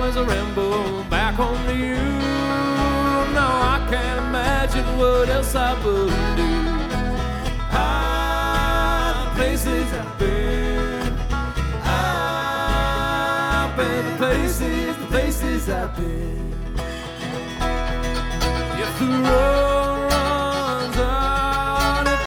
as a rainbow back home to you. No, I can't imagine what else I would do. The places I've been, the places I've been. If the road